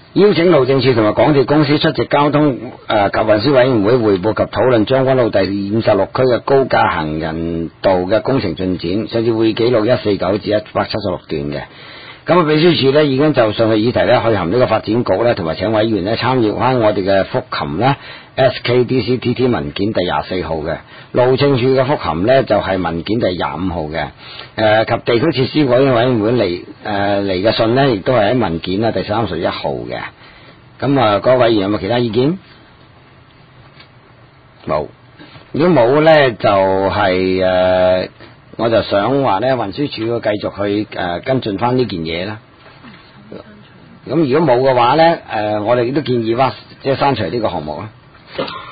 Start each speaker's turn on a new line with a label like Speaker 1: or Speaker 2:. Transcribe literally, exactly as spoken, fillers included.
Speaker 1: 邀請路政署同埋港鐵公司出席交通誒、呃、及運輸委員會匯報及討論將軍澳第五十六區嘅高架行人道嘅工程進展，上次會記錄一四九至一百七十六段嘅。咁啊，秘書處咧已經就上嘅議題咧去函呢個發展局咧，同埋請委員咧參與翻我哋嘅覆函咧 S K D C T T 文件第廿四號嘅，路政署嘅覆函咧就係、是、文件第廿五號嘅。誒、呃、及地區設施委員會嚟誒嚟嘅信咧，亦都係喺文件啦第三十一號嘅。咁啊，各位委員有冇其他意見？冇。如果冇咧，就係、是、誒。呃我就想話咧，運輸署要繼續去誒、呃、跟進翻呢件嘢啦。咁如果冇嘅話咧，誒、呃、我哋都建議話即係刪除呢個項目啦。